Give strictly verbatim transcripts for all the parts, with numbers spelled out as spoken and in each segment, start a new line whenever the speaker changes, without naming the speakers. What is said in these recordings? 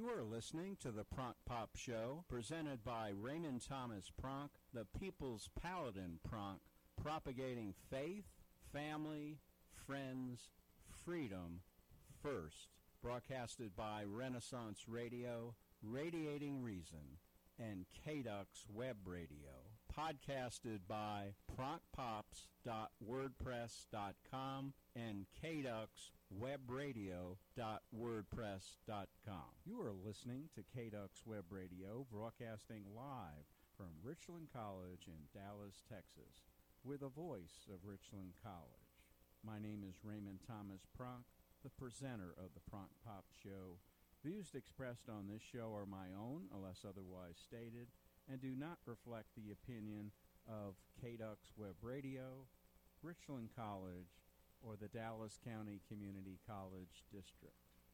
You are listening to the Pronk Pop Show, presented by Raymond Thomas Pronk, the People's Paladin Pronk, propagating faith, family, friends, freedom first. Broadcasted by Renaissance Radio, Radiating Reason, and K D U X Web Radio. Podcasted by pronk pops dot wordpress dot com and K D U X web radio dot wordpress dot com. You are listening to K D U X Web Radio, broadcasting live from Richland College in Dallas, Texas, with a voice of Richland College. My name is Raymond Thomas Pronk, the presenter of the Pronk Pop Show. Views expressed on this show are my own, unless otherwise stated, and do not reflect the opinion of K D U X Web Radio, Richland College, or the Dallas County Community College District.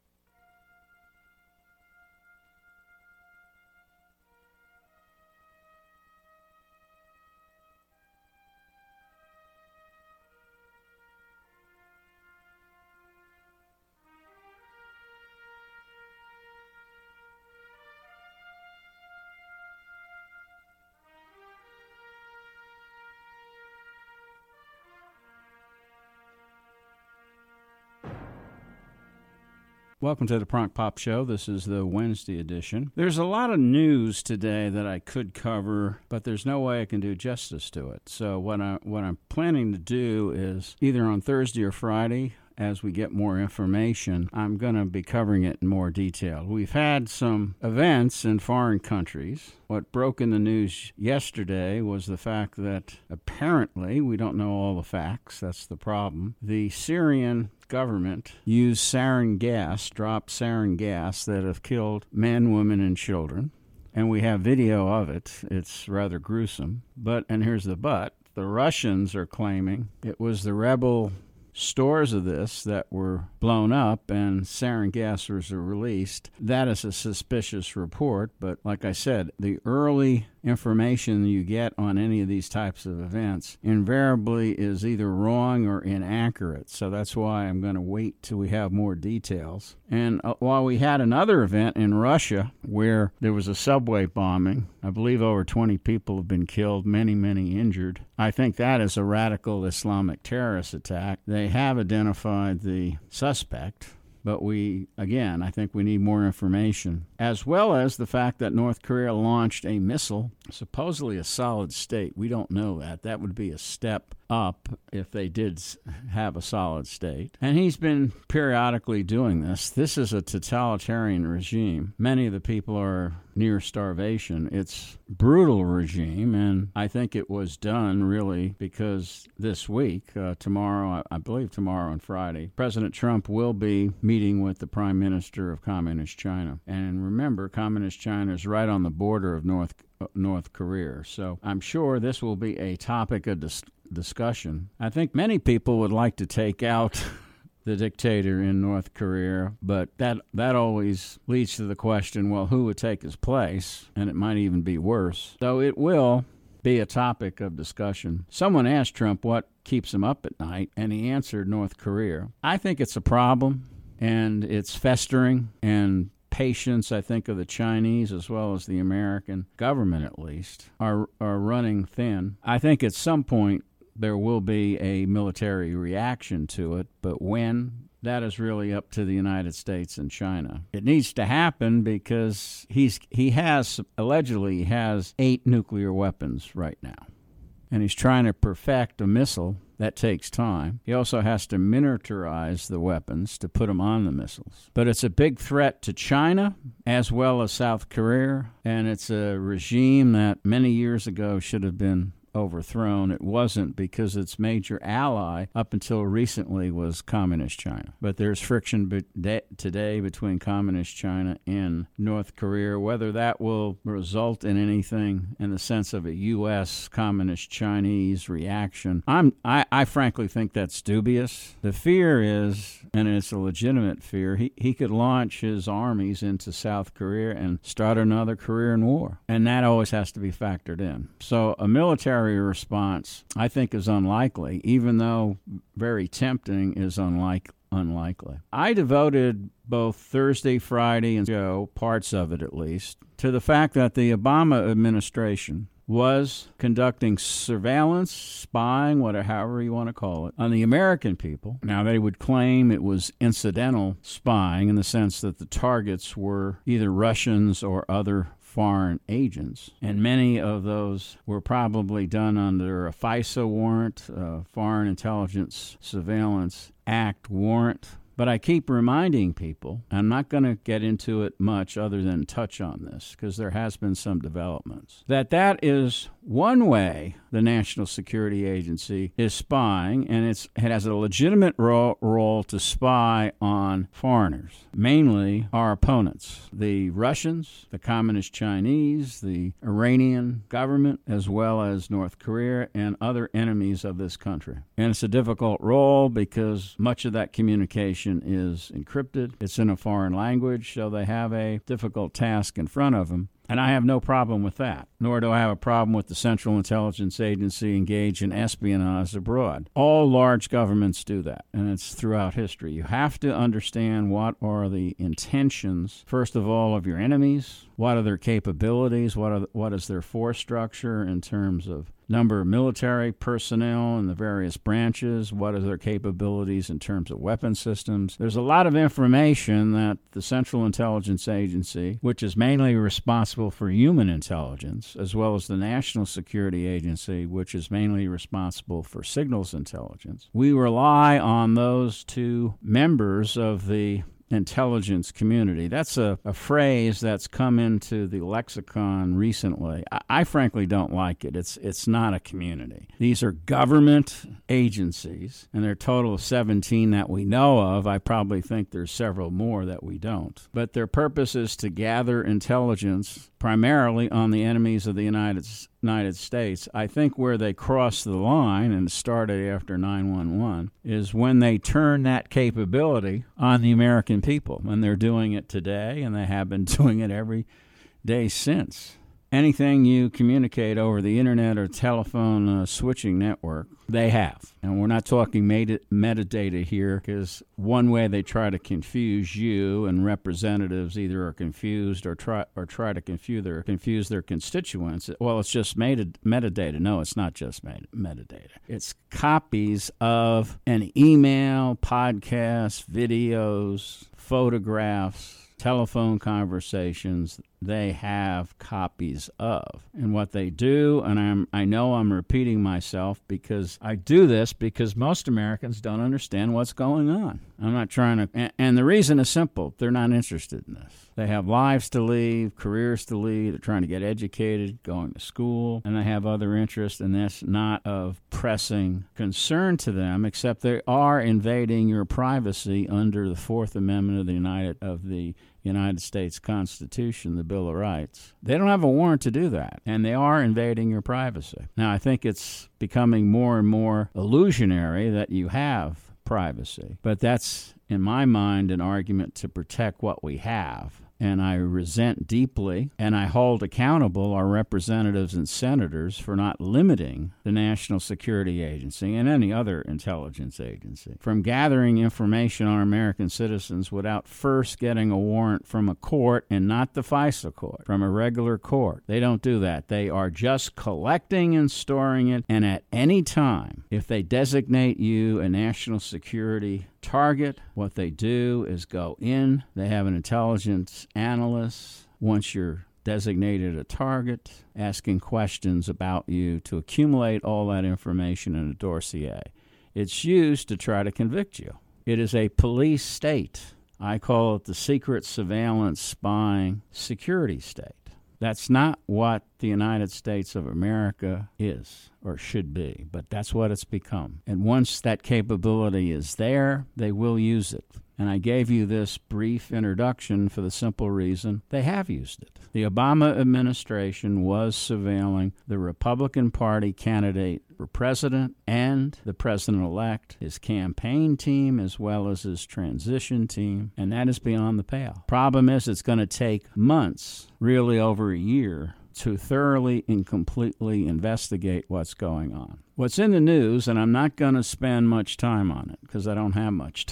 Welcome to the Pronk Pop Show. This is the Wednesday edition. There's a lot of news today that I could cover, but there's no way I can do justice to it. So what, I, what I'm planning to do is either on Thursday or Friday, as we get more information, I'm going to be covering it in more detail. We've had some events in foreign countries. What broke in the news yesterday was the fact that apparently, we don't know all the facts, that's the problem, the Syrian government used sarin gas, dropped sarin gas that have killed men, women, and children. And we have video of it. It's rather gruesome. But, and here's the but, the Russians are claiming it was the rebel stores of this that were blown up and sarin gas was released. That is a suspicious report, but like I said, the early information you get on any of these types of events invariably is either wrong or inaccurate. So that's why I'm going to wait till we have more details. And uh, while we had another event in Russia where there was a subway bombing, I believe over twenty people have been killed, many, many injured. I think that is a radical Islamic terrorist attack. They have identified the suspect. But we, again, I think we need more information, as well as the fact that North Korea launched a missile, supposedly a solid state. We don't know that. That would be a step up if they did have a solid state. And he's been periodically doing this. This is a totalitarian regime. Many of the people are near starvation. It's a brutal regime, and I think it was done really because this week, uh, tomorrow, I believe tomorrow and Friday, President Trump will be meeting with the Prime Minister of Communist China. And remember, Communist China is right on the border of North uh, North Korea. So I'm sure this will be a topic of dis- discussion. I think many people would like to take out the dictator in North Korea, but that that always leads to the question, well, who would take his place? And it might even be worse. So it will be a topic of discussion. Someone asked Trump what keeps him up at night, and he answered North Korea. I think it's a problem, and it's festering, and patience, I think, of the Chinese as well as the American government, at least, are are running thin. I think at some point there will be a military reaction to it, but when, that is really up to the United States and China. It needs to happen because he's he has, allegedly, has eight nuclear weapons right now. And he's trying to perfect a missile. That takes time. He also has to miniaturize the weapons to put them on the missiles. But it's a big threat to China as well as South Korea, and it's a regime that many years ago should have been overthrown. It wasn't, because its major ally up until recently was Communist China. But there's friction be- de- today between Communist China and North Korea. Whether that will result in anything in the sense of a U S Communist Chinese reaction, I'm, I, I frankly think that's dubious. The fear is, and it's a legitimate fear, he, he could launch his armies into South Korea and start another Korean war. And that always has to be factored in. So a military response, I think, is unlikely, even though very tempting, is unlike, unlikely. I devoted both Thursday, Friday, and show, parts of it at least, to the fact that the Obama administration was conducting surveillance, spying, whatever, however you want to call it, on the American people. Now, they would claim it was incidental spying in the sense that the targets were either Russians or other foreign agents, and many of those were probably done under a FISA warrant, a Foreign Intelligence Surveillance Act warrant. But I keep reminding people, I'm not going to get into it much other than touch on this, because there has been some developments, that that is one way the National Security Agency is spying, and it's, it has a legitimate role, role to spy on foreigners, mainly our opponents, the Russians, the Communist Chinese, the Iranian government, as well as North Korea and other enemies of this country. And it's a difficult role because much of that communication is encrypted. It's in a foreign language, so they have a difficult task in front of them. And I have no problem with that, nor do I have a problem with the Central Intelligence Agency engaged in espionage abroad. All large governments do that, and it's throughout history. You have to understand what are the intentions, first of all, of your enemies, what are their capabilities, what are what is their force structure in terms of number of military personnel in the various branches, what are their capabilities in terms of weapon systems. There's a lot of information that the Central Intelligence Agency, which is mainly responsible for human intelligence, as well as the National Security Agency, which is mainly responsible for signals intelligence. We rely on those two members of the intelligence community. That's a, a phrase that's come into the lexicon recently. I, I frankly don't like it. It's it's not a community. These are government agencies, and there are a total of seventeen that we know of. I probably think there's several more that we don't. But their purpose is to gather intelligence primarily on the enemies of the United States. United States. I think where they crossed the line, and it started after nine one one, is when they turn that capability on the American people. And they're doing it today, and they have been doing it every day since. Anything you communicate over the internet or telephone uh, switching network, they have. And we're not talking meta- metadata here, because one way they try to confuse you, and representatives either are confused or try or try to confuse their confuse their constituents. Well, it's just meta- metadata. No, it's not just meta- metadata. It's copies of an email, podcasts, videos, photographs, telephone conversations. They have copies of. And what they do, and I'm, I know I'm repeating myself because I do this because most Americans don't understand what's going on. I'm not trying to, and, and the reason is simple. They're not interested in this. They have lives to lead, careers to lead. They're trying to get educated, going to school, and they have other interests, and that's not of pressing concern to them, except they are invading your privacy under the Fourth Amendment of the United of the United States Constitution, the Bill of Rights. They don't have a warrant to do that, and they are invading your privacy. Now, I think it's becoming more and more illusionary that you have privacy, but that's, in my mind, an argument to protect what we have. And I resent deeply, and I hold accountable our representatives and senators for not limiting the National Security Agency and any other intelligence agency from gathering information on American citizens without first getting a warrant from a court, and not the FISA court, from a regular court. They don't do that. They are just collecting and storing it, and at any time, if they designate you a national security target, what they do is go in. They have an intelligence analyst, once you're designated a target, asking questions about you to accumulate all that information in a dossier. It's used to try to convict you. It is a police state. I call it the secret surveillance spying security state. That's not what the United States of America is or should be, but that's what it's become. And once that capability is there, they will use it. And I gave you this brief introduction for the simple reason they have used it. The Obama administration was surveilling the Republican Party candidate for president and the president-elect, his campaign team, as well as his transition team, and that is beyond the pale. Problem is, it's going to take months, really over a year, to thoroughly and completely investigate what's going on. What's in the news, and I'm not going to spend much time on it because I don't have much time,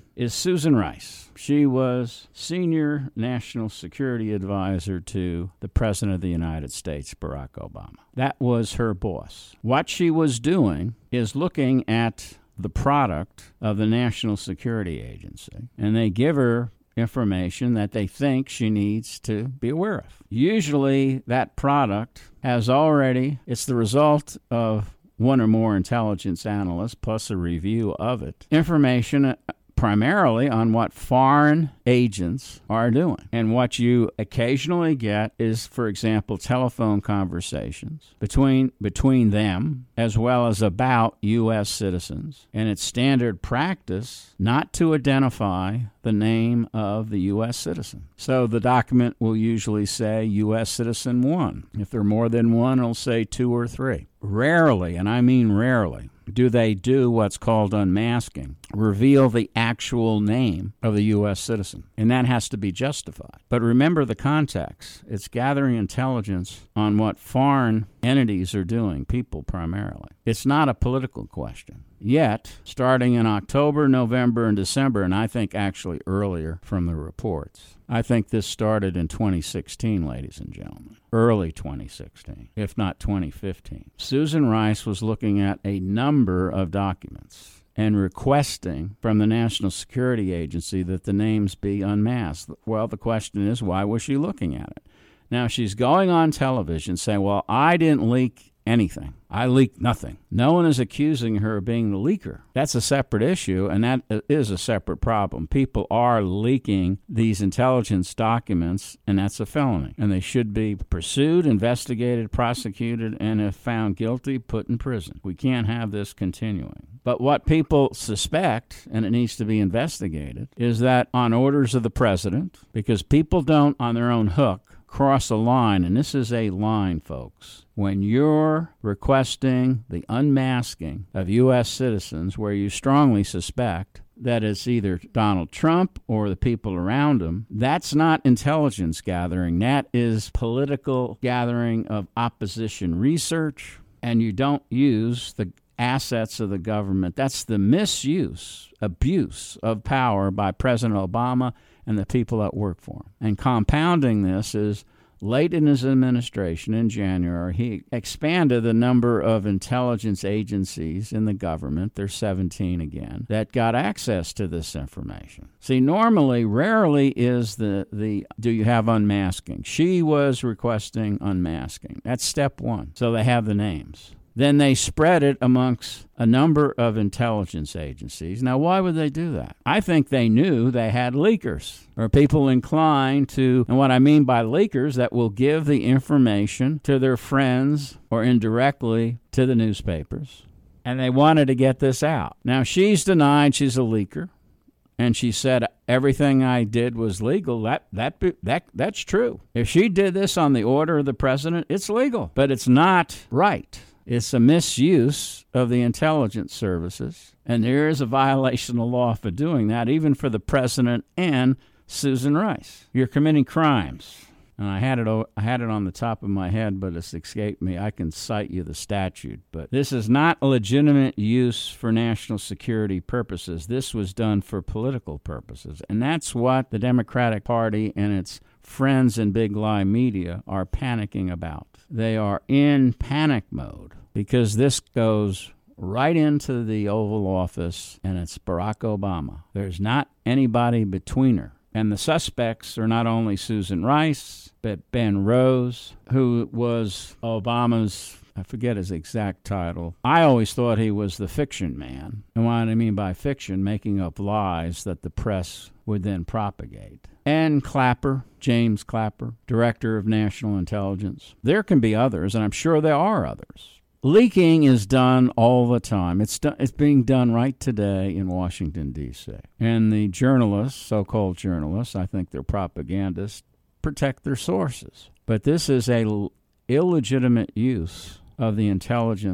is Susan Rice. She was senior national security advisor to the President of the United States, Barack Obama. That was her boss. What she was doing is looking at the product of the National Security Agency, and they give her information that they think she needs to be aware of. Usually that product has already, it's the result of one or more intelligence analysts plus a review of it, information primarily on what foreign agents are doing. And what you occasionally get is, for example, telephone conversations between between them as well as about U S citizens. And it's standard practice not to identify the name of the U S citizen. So the document will usually say U S citizen one. If there are more than one, it'll say two or three. Rarely, and I mean rarely, do they do what's called unmasking, reveal the actual name of the U S citizen. And that has to be justified. But remember the context. It's gathering intelligence on what foreign entities are doing, people primarily. It's not a political question. Yet, starting in October, November, and December, and I think actually earlier from the reports, I think this started in twenty sixteen, ladies and gentlemen, early twenty sixteen, if not twenty fifteen. Susan Rice was looking at a number of documents and requesting from the National Security Agency that the names be unmasked. Well, the question is, why was she looking at it? Now, she's going on television saying, well, I didn't leak anything. I leaked nothing. No one is accusing her of being the leaker. That's a separate issue, and that is a separate problem. People are leaking these intelligence documents, and that's a felony. And they should be pursued, investigated, prosecuted, and if found guilty, put in prison. We can't have this continuing. But what people suspect, and it needs to be investigated, is that on orders of the president, because people don't, on their own hook, cross a line, and this is a line, folks. When you're requesting the unmasking of U S citizens where you strongly suspect that it's either Donald Trump or the people around him, that's not intelligence gathering. That is political gathering of opposition research, and you don't use the assets of the government. That's the misuse, abuse of power by President Obama and the people that work for him. And compounding this is, late in his administration in January, he expanded the number of intelligence agencies in the government, there's seventeen again, that got access to this information. See, normally, rarely is the, the do you have unmasking? She was requesting unmasking. That's step one. So they have the names. Then they spread it amongst a number of intelligence agencies. Now, why would they do that? I think they knew they had leakers, or people inclined to, and what I mean by leakers, that will give the information to their friends or indirectly to the newspapers. And they wanted to get this out. Now, she's denied she's a leaker, and she said everything I did was legal. That that that that's true. If she did this on the order of the president, it's legal, but it's not right. It's a misuse of the intelligence services, and there is a violation of law for doing that, even for the president and Susan Rice. You're committing crimes. And I had it I had it on the top of my head, but it's escaped me. I can cite you the statute. But this is not a legitimate use for national security purposes. This was done for political purposes. And that's what the Democratic Party and its friends in big lie media are panicking about. They are in panic mode because this goes right into the Oval Office, and it's Barack Obama. There's not anybody between her. And the suspects are not only Susan Rice, but Ben Rose, who was Obama's, I forget his exact title. I always thought he was the fiction man. And what I mean by fiction, making up lies that the press would then propagate. And Clapper, James Clapper, Director of National Intelligence. There can be others, and I'm sure there are others. Leaking is done all the time. It's do- it's being done right today in Washington, D C And the journalists, so-called journalists, I think they're propagandists, protect their sources. But this is a l- illegitimate use of the intelligence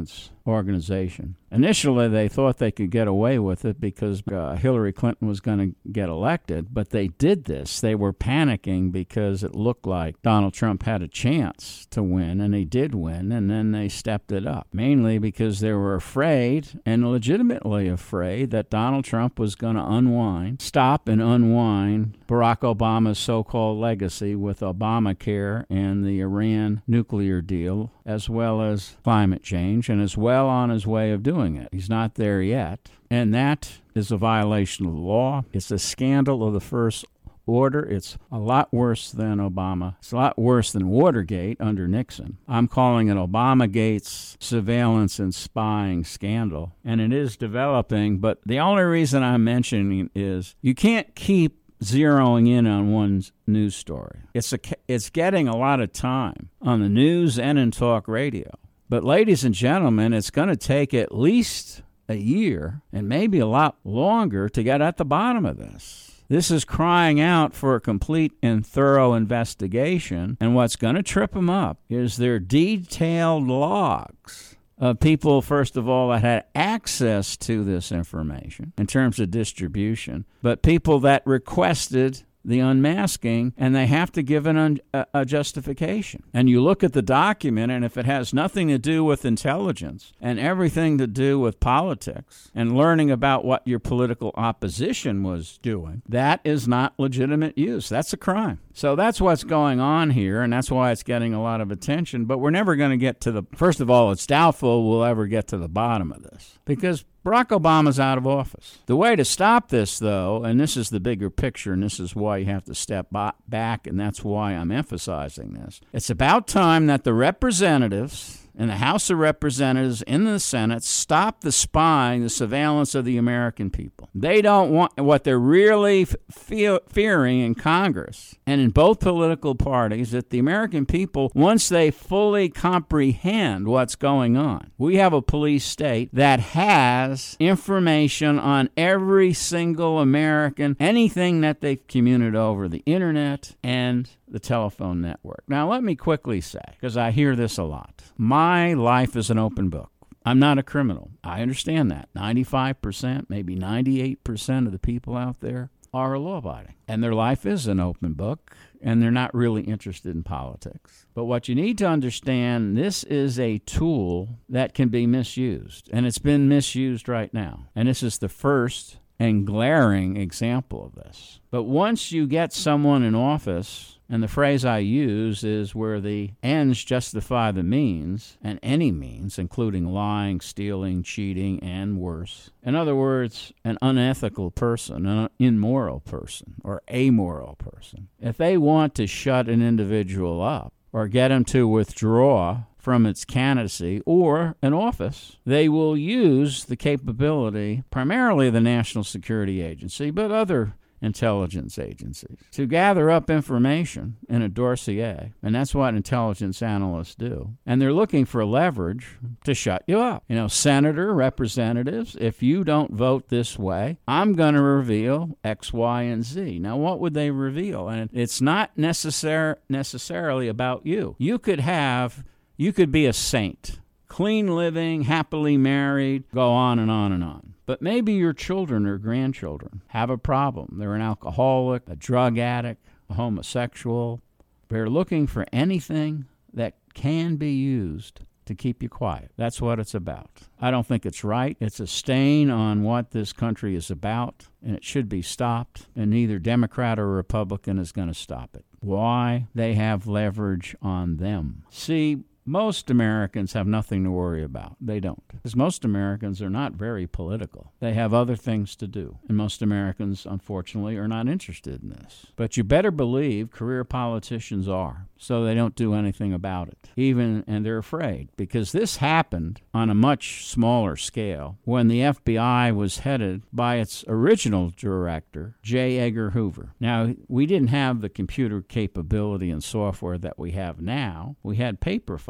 organization. Initially, they thought they could get away with it because uh, Hillary Clinton was going to get elected, but they did this. They were panicking because it looked like Donald Trump had a chance to win, and he did win, and then they stepped it up, mainly because they were afraid, and legitimately afraid, that Donald Trump was going to unwind, stop and unwind Barack Obama's so-called legacy with Obamacare and the Iran nuclear deal, as well as climate change, and is well on his way of doing it. He's not there yet, and that is a violation of the law. It's a scandal of the first order. It's a lot worse than Obama. It's a lot worse than Watergate under Nixon. I'm calling it Obamagate's surveillance and spying scandal, and it is developing, but the only reason I'm mentioning is you can't keep zeroing in on one news story. It's a, it's getting a lot of time on the news and in talk radio. But ladies and gentlemen, it's going to take at least a year and maybe a lot longer to get at the bottom of this. This is crying out for a complete and thorough investigation, and what's going to trip them up is their detailed logs of people, first of all, that had access to this information in terms of distribution, but people that requested the unmasking, and they have to give an un- a, a justification. And you look at the document, and if it has nothing to do with intelligence and everything to do with politics and learning about what your political opposition was doing, that is not legitimate use. That's a crime. So that's what's going on here, and that's why it's getting a lot of attention. But we're never going to get to the, first of all, it's doubtful we'll ever get to the bottom of this, because Barack Obama's out of office. The way to stop this, though, and this is the bigger picture, and this is why you have to step back, and that's why I'm emphasizing this. It's about time that the representatives in the House of Representatives, in the Senate, stop the spying, the surveillance of the American people. They don't want, what they're really fe- fearing in Congress and in both political parties, that the American people, once they fully comprehend what's going on, we have a police state that has information on every single American, anything that they've communicated over the internet and the telephone network. Now, let me quickly say, because I hear this a lot, my life is an open book. I'm not a criminal. I understand that. ninety-five percent, maybe ninety-eight percent of the people out there are law-abiding, and their life is an open book, and they're not really interested in politics. But what you need to understand, this is a tool that can be misused, and it's been misused right now. And this is the first and glaring example of this. But once you get someone in office, and the phrase I use is where the ends justify the means, and any means, including lying, stealing, cheating, and worse. In other words, an unethical person, an immoral person, or amoral person. If they want to shut an individual up or get him to withdraw from its candidacy or an office, they will use the capability, primarily the National Security Agency, but other intelligence agencies, to gather up information in a dossier, and that's what intelligence analysts do. And they're looking for leverage to shut you up. You know, senator, representatives, if you don't vote this way, I'm going to reveal X, Y, and Z. Now, what would they reveal? And it's not necessar- necessarily about you. You could have, you could be a saint, clean living, happily married, go on and on and on. But maybe your children or grandchildren have a problem. They're an alcoholic, a drug addict, a homosexual. They're looking for anything that can be used to keep you quiet. That's what it's about. I don't think it's right. It's a stain on what this country is about, and it should be stopped, and neither Democrat or Republican is going to stop it. Why? They have leverage on them. See, most Americans have nothing to worry about. They don't. Because most Americans are not very political. They have other things to do. And most Americans, unfortunately, are not interested in this. But you better believe career politicians are, so they don't do anything about it. Even, and they're afraid. Because this happened on a much smaller scale when the F B I was headed by its original director, J. Edgar Hoover. Now, we didn't have the computer capability and software that we have now. We had paper files.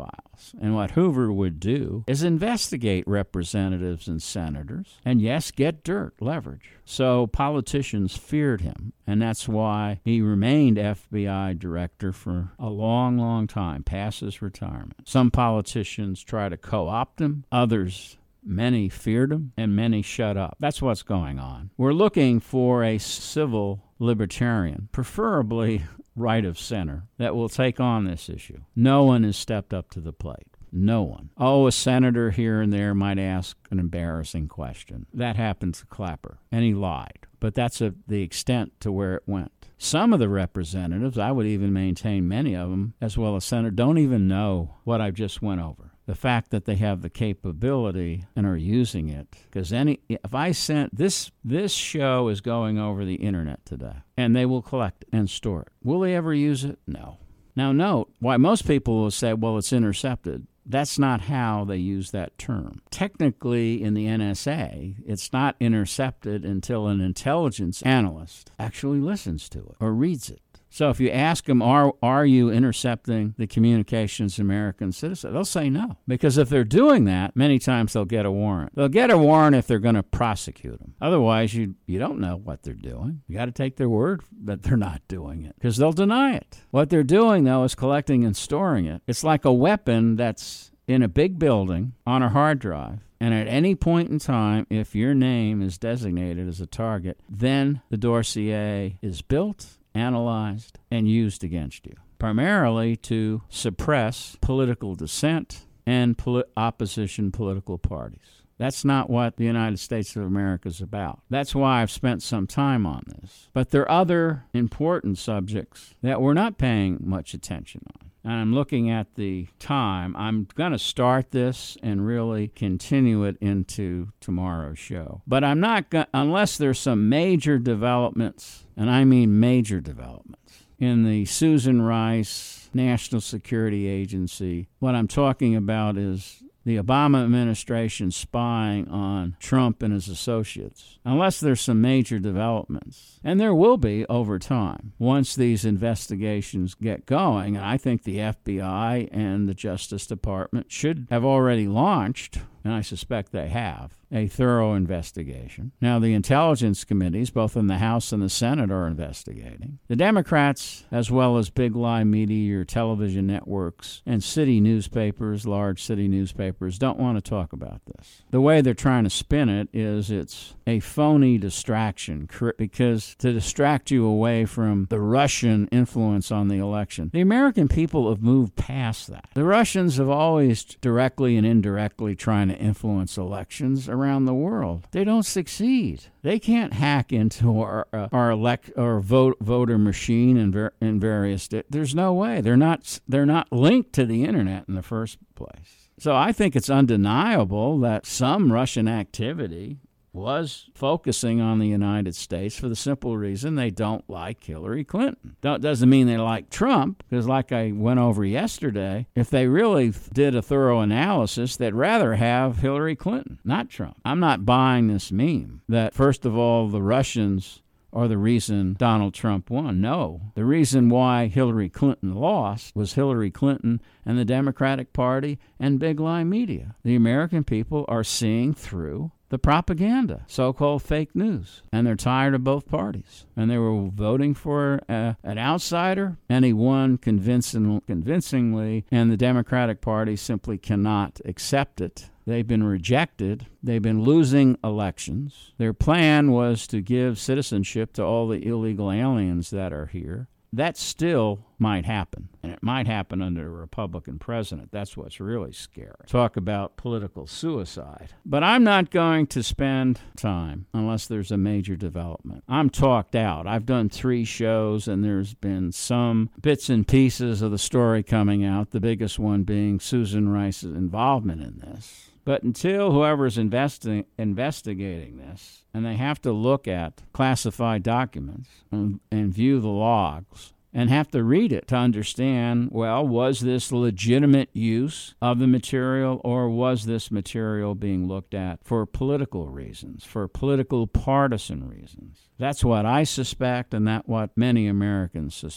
files. And what Hoover would do is investigate representatives and senators and, yes, get dirt, leverage. So politicians feared him, and that's why he remained F B I director for a long, long time, past his retirement. Some politicians try to co-opt him, others many feared him, and many shut up. That's what's going on. We're looking for a civil libertarian, preferably right of center, that will take on this issue. No one has stepped up to the plate. No one. Oh, a senator here and there might ask an embarrassing question. That happened to Clapper, and he lied. But that's a, the extent to where it went. Some of the representatives, I would even maintain many of them, as well as senators, don't even know what I just went over. The fact that they have the capability and are using it. Because any, if I sent this, this show is going over the internet today, and they will collect it and store it. Will they ever use it? No. Now note, why most people will say, well, it's intercepted. That's not how they use that term. Technically, in the N S A, it's not intercepted until an intelligence analyst actually listens to it or reads it. So if you ask them, are, are you intercepting the communications of American citizens? They'll say no. Because if they're doing that, many times they'll get a warrant. They'll get a warrant if they're going to prosecute them. Otherwise, you, you don't know what they're doing. You got to take their word that they're not doing it, because they'll deny it. What they're doing, though, is collecting and storing it. It's like a weapon that's in a big building on a hard drive. And at any point in time, if your name is designated as a target, then the dossier is built, analyzed, and used against you, primarily to suppress political dissent and poli- opposition political parties. That's not what the United States of America is about. That's why I've spent some time on this. But there are other important subjects that we're not paying much attention on. And I'm looking at the time. I'm going to start this and really continue it into tomorrow's show. But I'm not going, unless there's some major developments, and I mean major developments, in the Susan Rice National Security Agency. What I'm talking about is the Obama administration spying on Trump and his associates, unless there's some major developments. And there will be over time once these investigations get going. And I think the F B I and the Justice Department should have already launched, and I suspect they have, a thorough investigation. Now, the intelligence committees, both in the House and the Senate, are investigating. The Democrats, as well as big lie media, television networks, and city newspapers, large city newspapers, don't want to talk about this. The way they're trying to spin it is it's a phony distraction, because to distract you away from the Russian influence on the election. The American people have moved past that. The Russians have always directly and indirectly trying to influence elections around the world. They don't succeed. They can't hack into our uh, our elect or vote voter machine in ver- in various. Di- There's no way. They're not. They're not linked to the internet in the first place. So I think it's undeniable that some Russian activity was focusing on the United States for the simple reason they don't like Hillary Clinton. That doesn't mean they like Trump, because like I went over yesterday, if they really did a thorough analysis, they'd rather have Hillary Clinton, not Trump. I'm not buying this meme that, first of all, the Russians are the reason Donald Trump won. No. The reason why Hillary Clinton lost was Hillary Clinton and the Democratic Party and big lie media. The American people are seeing through the propaganda, so-called fake news, and they're tired of both parties. And they were voting for uh, an outsider, and he won convincing, convincingly, and the Democratic Party simply cannot accept it. They've been rejected. They've been losing elections. Their plan was to give citizenship to all the illegal aliens that are here. That still might happen, and it might happen under a Republican president. That's what's really scary. Talk about political suicide. But I'm not going to spend time unless there's a major development. I'm talked out. I've done three shows, and there's been some bits and pieces of the story coming out, the biggest one being Susan Rice's involvement in this. But until whoever's investi- investigating this, and they have to look at classified documents and, and view the logs and have to read it to understand, well, was this legitimate use of the material, or was this material being looked at for political reasons, for political partisan reasons? That's what I suspect, and that's what many Americans suspect.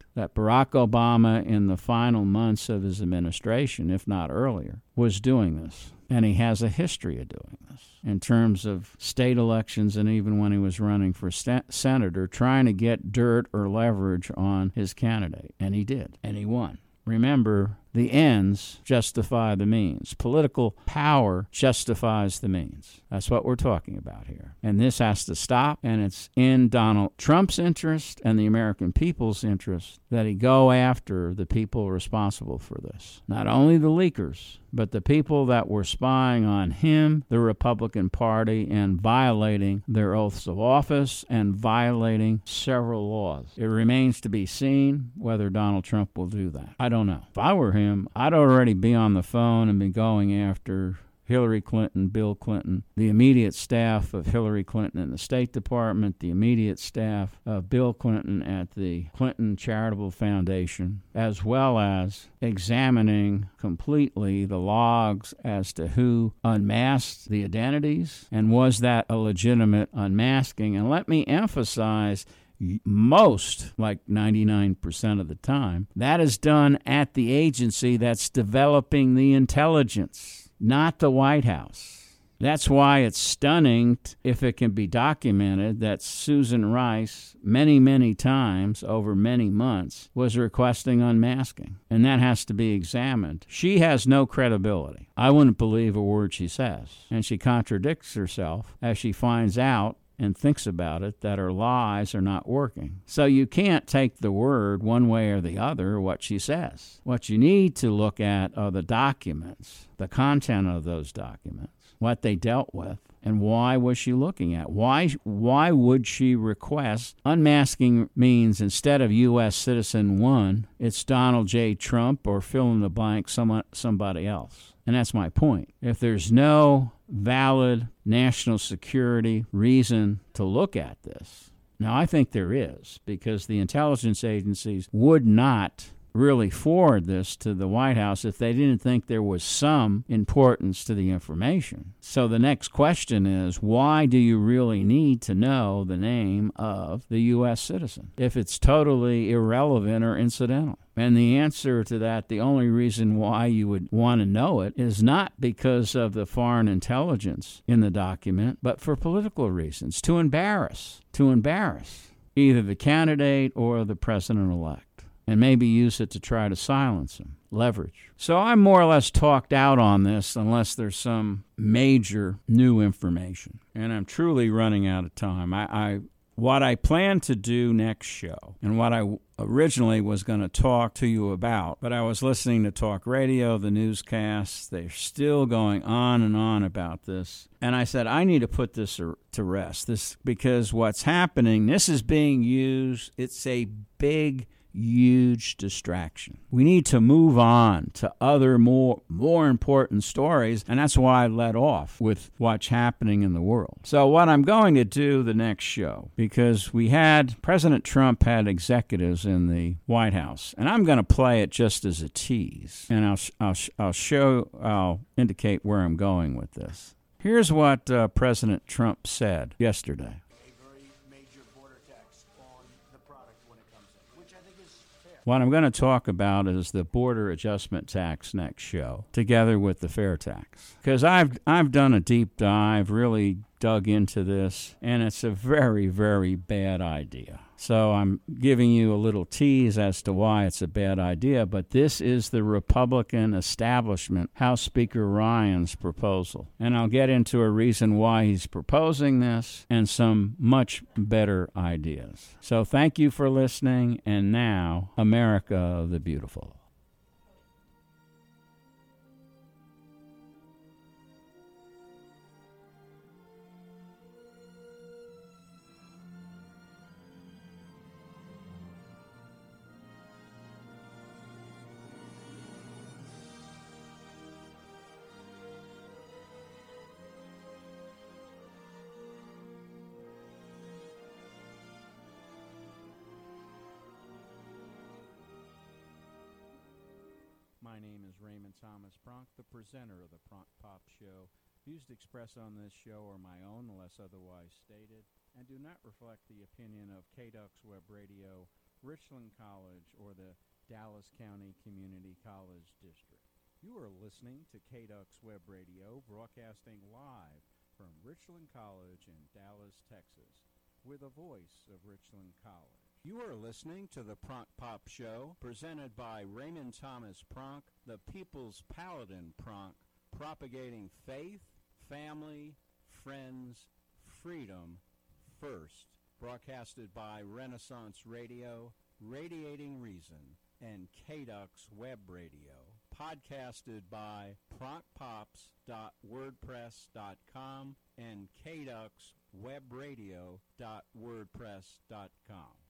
that Barack Obama, in the final months of his administration, if not earlier, was doing this. And he has a history of doing this in terms of state elections and even when he was running for st- senator, trying to get dirt or leverage on his candidate. And he did. And he won. Remember, the ends justify the means. Political power justifies the means. That's what we're talking about here. And this has to stop, and it's in Donald Trump's interest and the American people's interest that he go after the people responsible for this. Not only the leakers, but the people that were spying on him, the Republican Party, and violating their oaths of office and violating several laws. It remains to be seen whether Donald Trump will do that. I don't know. If I were him, I'd already be on the phone and be going after Hillary Clinton, Bill Clinton, the immediate staff of Hillary Clinton in the State Department, the immediate staff of Bill Clinton at the Clinton Charitable Foundation, as well as examining completely the logs as to who unmasked the identities and was that a legitimate unmasking. And let me emphasize, most, like ninety-nine percent of the time, that is done at the agency that's developing the intelligence, not the White House. That's why it's stunning, if it can be documented, that Susan Rice, many, many times over many months, was requesting unmasking. And that has to be examined. She has no credibility. I wouldn't believe a word she says. And she contradicts herself as she finds out and thinks about it, that her lies are not working. So you can't take the word one way or the other, what she says. What you need to look at are the documents, the content of those documents, what they dealt with, and why was she looking at? Why why would she request unmasking? Means instead of U S citizen one, it's Donald J. Trump or fill in the blank, someone, somebody else. And that's my point. If there's no valid national security reason to look at this, now I think there is, because the intelligence agencies would not really forward this to the White House if they didn't think there was some importance to the information. So the next question is, why do you really need to know the name of the U S citizen if it's totally irrelevant or incidental? And the answer to that, the only reason why you would want to know it, is not because of the foreign intelligence in the document, but for political reasons, to embarrass, to embarrass either the candidate or the president-elect, and maybe use it to try to silence him, leverage. So I'm more or less talked out on this unless there's some major new information. And I'm truly running out of time. I, I what I plan to do next show, and what I originally was going to talk to you about, but I was listening to talk radio, the newscasts, they're still going on and on about this. And I said, I need to put this to rest, this because what's happening, this is being used, it's a big huge distraction. We need to move on to other more more important stories, and that's why I led off with what's happening in the world. So what I'm going to do the next show, because we had President Trump had executives in the White House, and I'm going to play it just as a tease, and I'll I'll I'll show I'll indicate where I'm going with this. Here's what uh, President Trump said yesterday. What I'm going to talk about is the border adjustment tax next show, together with the fair tax. Because I've I've done a deep dive, really dug into this, and it's a very, very bad idea. So I'm giving you a little tease as to why it's a bad idea, but this is the Republican establishment, House Speaker Ryan's proposal. And I'll get into a reason why he's proposing this and some much better ideas. So thank you for listening, and now, America the Beautiful. My name is Raymond Thomas Pronk, the presenter of the Pronk Pop Show. Views expressed on this show are my own unless otherwise stated, and do not reflect the opinion of K D U X Web Radio Richland College or the Dallas County Community College District. You are listening to K D U X Web Radio, broadcasting live from Richland College in Dallas, Texas. We're the voice of Richland College. You are listening to the Pronk Pop Show, presented by Raymond Thomas Pronk, the People's Paladin Pronk, propagating faith, family, friends, freedom first. Broadcasted by Renaissance Radio, Radiating Reason, and K D U X Web Radio. Podcasted by pronk pops dot wordpress dot com and K D U X web radio dot wordpress dot com.